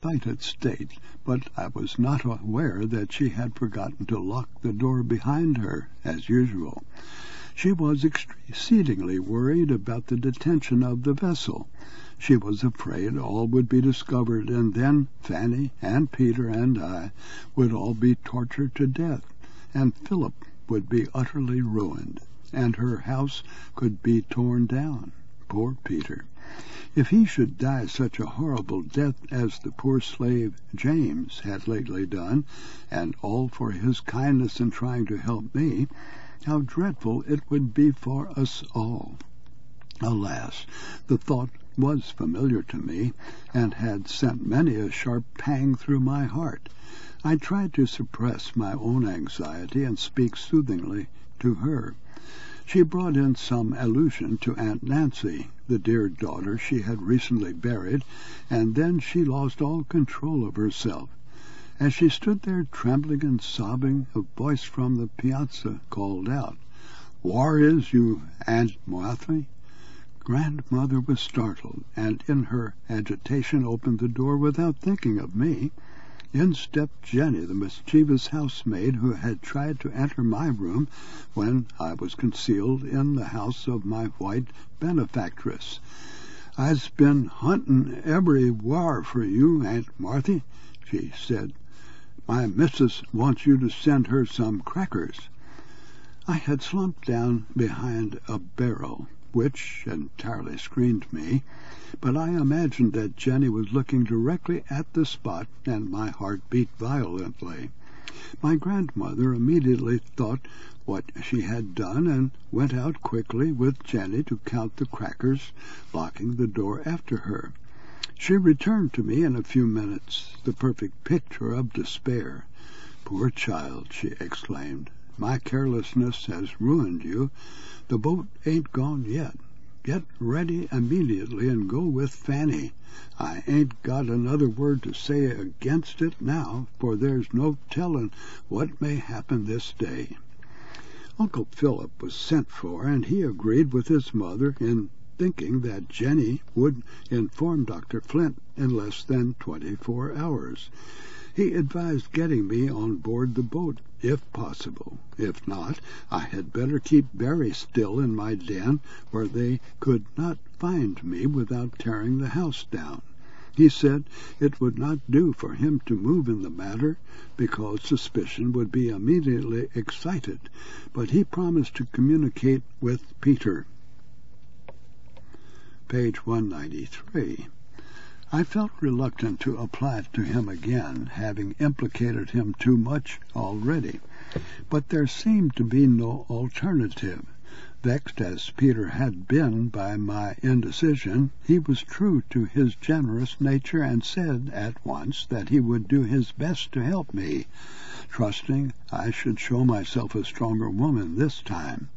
excited state, but I was not aware that she had forgotten to lock the door behind her, as usual. She was exceedingly worried about the detention of the vessel. She was afraid all would be discovered, and then Fanny and Peter and I would all be tortured to death, and Philip would be utterly ruined, and her house could be torn down. Poor Peter! If he should die such a horrible death as the poor slave James had lately done, and all for his kindness in trying to help me, how dreadful it would be for us all. Alas, the thought was familiar to me, and had sent many a sharp pang through my heart. I tried to suppress my own anxiety and speak soothingly to her. She brought in some allusion to Aunt Nancy, the dear daughter she had recently buried, and then she lost all control of herself. As she stood there trembling and sobbing, a voice from the piazza called out, "War is you, Aunt Martha?" Grandmother was startled, and in her agitation opened the door without thinking of me. In stepped Jenny, the mischievous housemaid who had tried to enter my room when I was concealed in the house of my white benefactress. "I'se been huntin' everywhar for you, Aunt Marthy," she said. "My missus wants you to send her some crackers." I had slumped down behind a barrel, which entirely screened me, but I imagined that Jenny was looking directly at the spot, and my heart beat violently. My grandmother immediately thought what she had done, and went out quickly with Jenny to count the crackers, locking the door after her. She returned to me in a few minutes, the perfect picture of despair. "Poor child," she exclaimed, "my carelessness has ruined you. The boat ain't gone yet. Get ready immediately and go with Fanny. I ain't got another word to say against it now, for there's no tellin' what may happen this day." Uncle Philip was sent for, and he agreed with his mother in thinking that Jenny would inform Dr. Flint in less than 24 hours. He advised getting me on board the boat, if possible. If not, I had better keep very still in my den, where they could not find me without tearing the house down. He said it would not do for him to move in the matter, because suspicion would be immediately excited, but he promised to communicate with Peter. Page 193. I felt reluctant to apply to him again, having implicated him too much already, but there seemed to be no alternative. Vexed as Peter had been by my indecision, he was true to his generous nature, and said at once that he would do his best to help me, trusting I should show myself a stronger woman this time.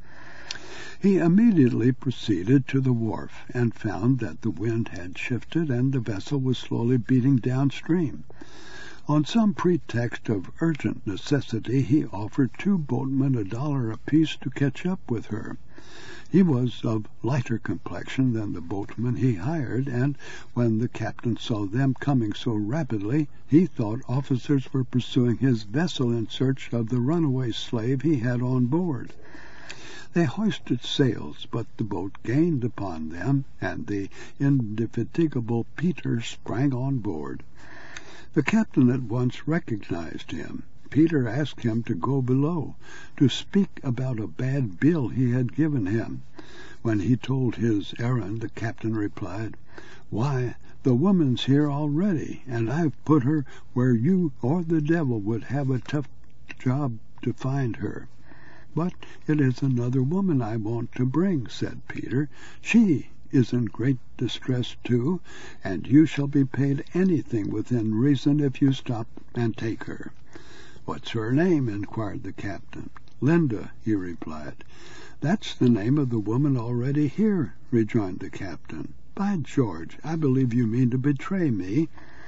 He immediately proceeded to the wharf, and found that the wind had shifted, and the vessel was slowly beating downstream. On some pretext of urgent necessity, he offered 2 boatmen $1 apiece to catch up with her. He was of lighter complexion than the boatmen he hired, and when the captain saw them coming so rapidly, he thought officers were pursuing his vessel in search of the runaway slave he had on board. They hoisted sails, but the boat gained upon them, and the indefatigable Peter sprang on board. The captain at once recognized him. Peter asked him to go below, to speak about a bad bill he had given him. When he told his errand, the captain replied, "Why, the woman's here already, and I've put her where you or the devil would have a tough job to find her." "But it is another woman I want to bring," said Peter. "She is in great distress too, and you shall be paid anything within reason if you stop and take her." "What's her name?" inquired the captain. "Linda," he replied. "That's the name of the woman already here," rejoined the captain. "By George, I believe you mean to betray me."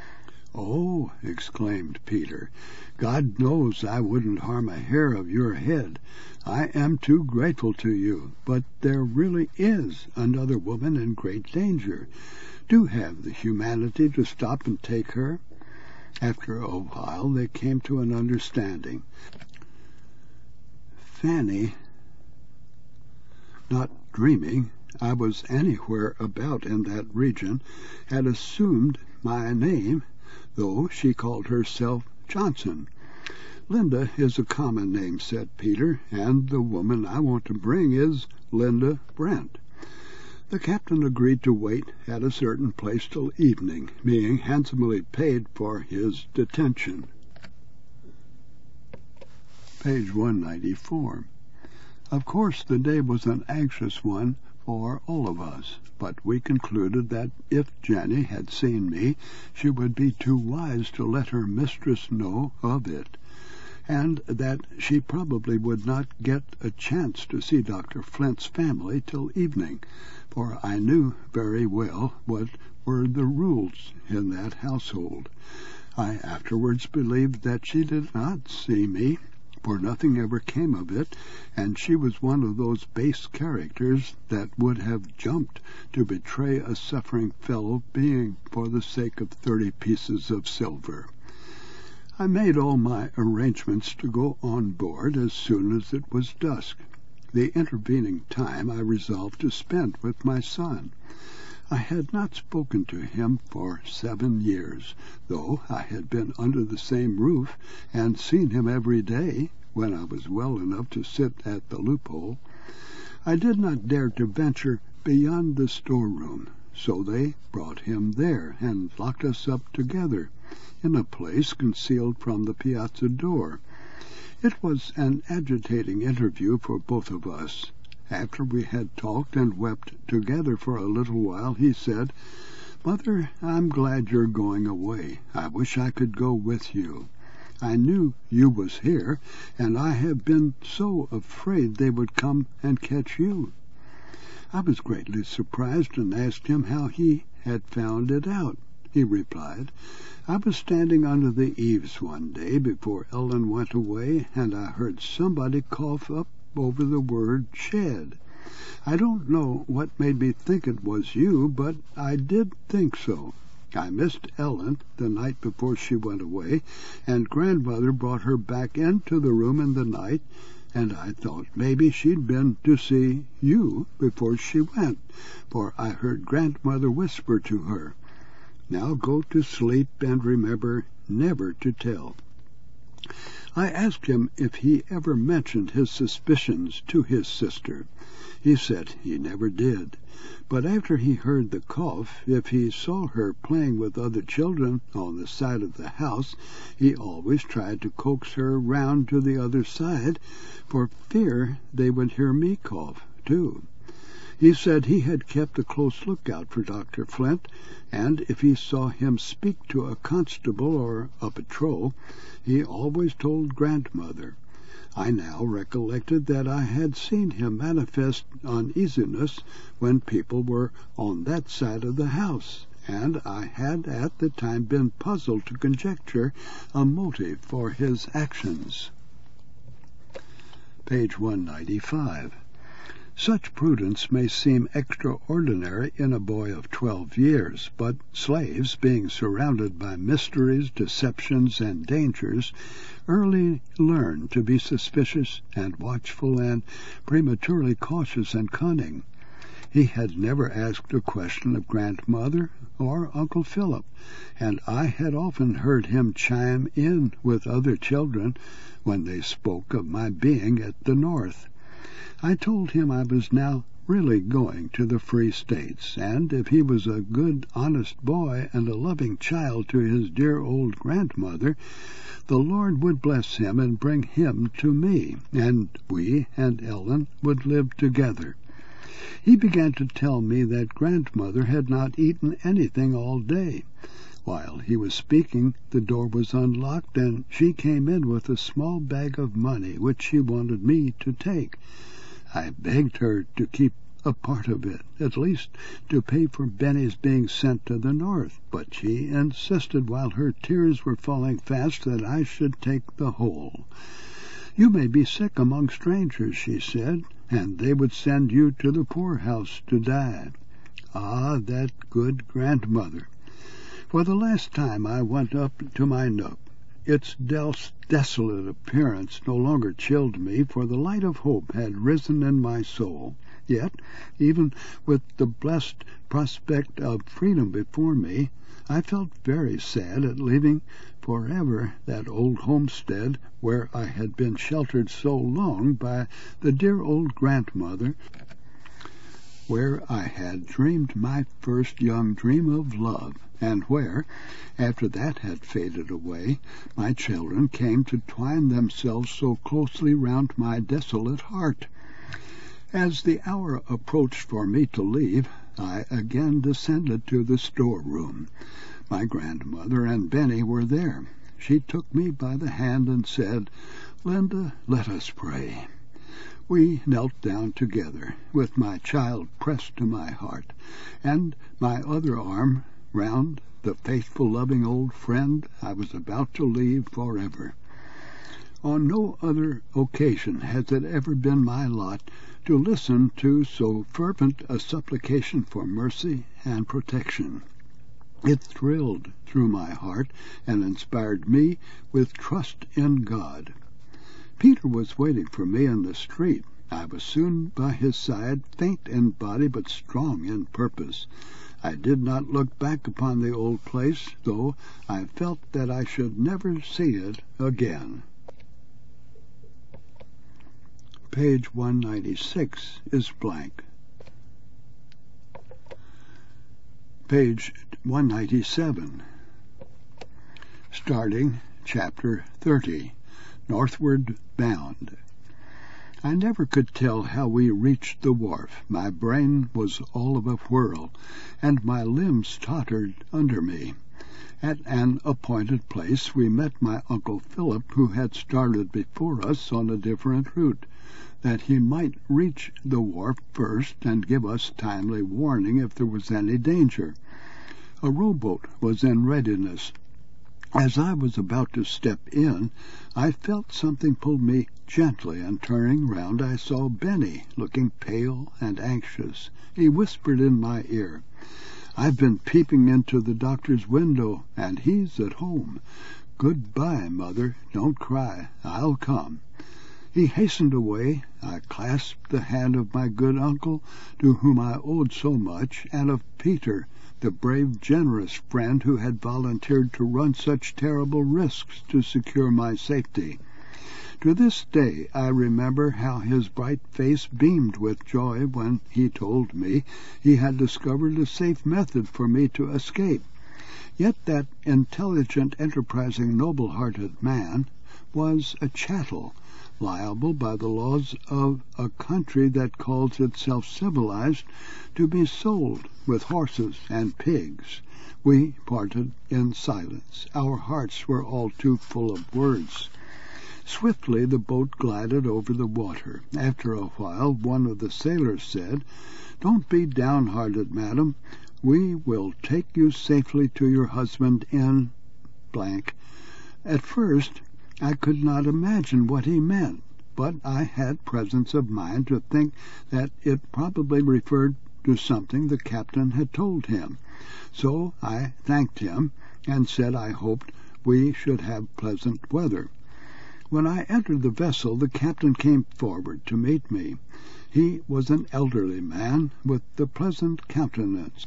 "Oh," exclaimed Peter, "God knows I wouldn't harm a hair of your head. I am too grateful to you, but there really is another woman in great danger. Do have the humanity to stop and take her." After a while they came to an understanding. Fanny, not dreaming I was anywhere about in that region, had assumed my name, though she called herself Johnson. "Linda is a common name," said Peter, "and the woman I want to bring is Linda Brent." The captain agreed to wait at a certain place till evening, being handsomely paid for his detention. Page 194. Of course the day was an anxious one for all of us, but we concluded that if Jenny had seen me, she would be too wise to let her mistress know of it, and that she probably would not get a chance to see Dr. Flint's family till evening, for I knew very well what were the rules in that household. I afterwards believed that she did not see me, for nothing ever came of it, and she was one of those base characters that would have jumped to betray a suffering fellow being for the sake of 30 pieces of silver. I made all my arrangements to go on board as soon as it was dusk. The intervening time I resolved to spend with my son. I had not spoken to him for 7 years, though I had been under the same roof and seen him every day when I was well enough to sit at the loophole. I did not dare to venture beyond the storeroom, so they brought him there and locked us up together in a place concealed from the piazza door. It was an agitating interview for both of us. After we had talked and wept together for a little while, he said, "Mother, I'm glad you're going away. I wish I could go with you. I knew you was here, and I have been so afraid they would come and catch you." I was greatly surprised and asked him how he had found it out. He replied, "I was standing under the eaves one day before Ellen went away, and I heard somebody cough up over the word shed. I don't know what made me think it was you, but I did think so. I missed Ellen the night before she went away, and grandmother brought her back into the room in the night, and I thought maybe she'd been to see you before she went, for I heard grandmother whisper to her, 'Now go to sleep and remember never to tell.'" I asked him if he ever mentioned his suspicions to his sister. He said he never did, but after he heard the cough, if he saw her playing with other children on the side of the house, he always tried to coax her round to the other side, for fear they would hear me cough too. He said he had kept a close lookout for Dr. Flint, and if he saw him speak to a constable or a patrol, he always told grandmother. I now recollected that I had seen him manifest uneasiness when people were on that side of the house, and I had at the time been puzzled to conjecture a motive for his actions. Page 195. Such prudence may seem extraordinary in a boy of 12 years, but slaves, being surrounded by mysteries, deceptions, and dangers, early learn to be suspicious and watchful and prematurely cautious and cunning. He had never asked a question of grandmother or Uncle Philip, and I had often heard him chime in with other children when they spoke of my being at the North. I told him I was now really going to the Free States, and if he was a good, honest boy and a loving child to his dear old grandmother, the Lord would bless him and bring him to me, and we and Ellen would live together. He began to tell me that grandmother had not eaten anything all day. While he was speaking, the door was unlocked, and she came in with a small bag of money which she wanted me to take. I begged her to keep a part of it, at least to pay for Benny's being sent to the North, but she insisted while her tears were falling fast that I should take the whole. "You may be sick among strangers," she said, "and they would send you to the poorhouse to die." Ah, that good grandmother! For the last time I went up to my nook. Its desolate appearance no longer chilled me, for the light of hope had risen in my soul. Yet, even with the blessed prospect of freedom before me, I felt very sad at leaving forever that old homestead where I had been sheltered so long by the dear old grandmother, where I had dreamed my first young dream of love, and where, after that had faded away, my children came to twine themselves so closely round my desolate heart. As the hour approached for me to leave, I again descended to the storeroom. My grandmother and Benny were there. She took me by the hand and said, "Linda, let us pray." We knelt down together, with my child pressed to my heart, and my other arm round the faithful, loving old friend I was about to leave forever. On no other occasion has it ever been my lot to listen to so fervent a supplication for mercy and protection. It thrilled through my heart and inspired me with trust in God. Peter was waiting for me in the street. I was soon by his side, faint in body but strong in purpose. I did not look back upon the old place, though I felt that I should never see it again. Page 196 is blank. Page 197. Starting Chapter 30. Northward Bound. I never could tell how we reached the wharf. My brain was all of a whirl, and my limbs tottered under me. At an appointed place we met my Uncle Philip, who had started before us on a different route, that he might reach the wharf first and give us timely warning if there was any danger. A rowboat was in readiness. As I was about to step in, I felt something pull me gently, and turning round I saw Benny, looking pale and anxious. He whispered in my ear, "I've been peeping into the doctor's window, and he's at home. Good-bye, mother. Don't cry. I'll come." He hastened away. I clasped the hand of my good uncle, to whom I owed so much, and of Peter, the brave, generous friend who had volunteered to run such terrible risks to secure my safety. To this day I remember how his bright face beamed with joy when he told me he had discovered a safe method for me to escape. Yet that intelligent, enterprising, noble-hearted man was a chattel, liable by the laws of a country that calls itself civilized to be sold with horses and pigs. We parted in silence. Our hearts were all too full of words. Swiftly the boat glided over the water. After a while one of the sailors said, "Don't be downhearted, madam. We will take you safely to your husband in blank." At first I could not imagine what he meant, but I had presence of mind to think that it probably referred to something the captain had told him. So I thanked him, and said I hoped we should have pleasant weather. When I entered the vessel, the captain came forward to meet me. He was an elderly man, with a pleasant countenance.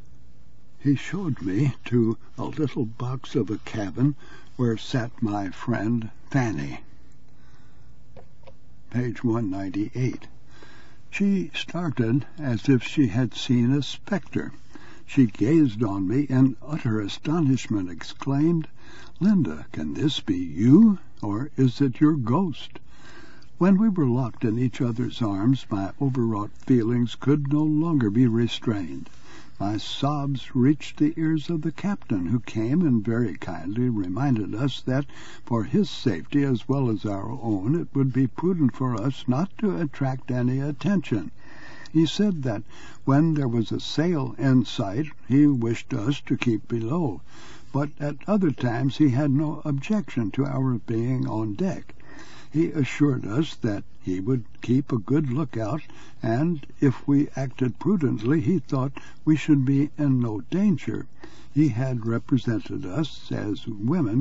He showed me to a little box of a cabin, where sat my friend Fanny. Page 198. She started as if she had seen a spectre. She gazed on me in utter astonishment, exclaimed, "Linda, can this be you, or is it your ghost?" When we were locked in each other's arms, my overwrought feelings could no longer be restrained. My sobs reached the ears of the captain, who came and very kindly reminded us that, for his safety as well as our own, it would be prudent for us not to attract any attention. He said that when there was a sail in sight he wished us to keep below, but at other times he had no objection to our being on deck. He assured us that He would keep a good lookout, and if we acted prudently he thought we should be in no danger. He had represented us as women